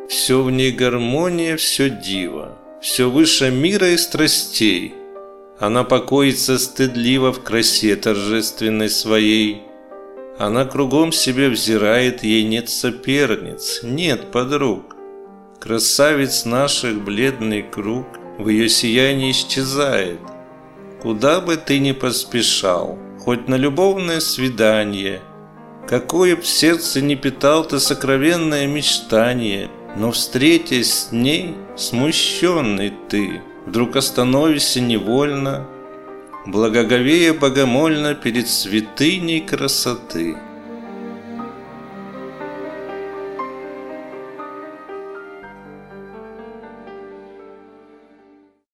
Все в ней гармония, все диво, все выше мира и страстей. Она покоится стыдливо в красе торжественной своей. Она кругом себе взирает, ей нет соперниц, нет подруг. Красавиц наших бледный круг в ее сиянии исчезает. Куда бы ты ни поспешал, хоть на любовное свидание, какое б в сердце не питал ты сокровенное мечтание, но, встретясь с ней, смущенный ты, вдруг остановишься невольно, благоговея богомольно перед святыней красоты.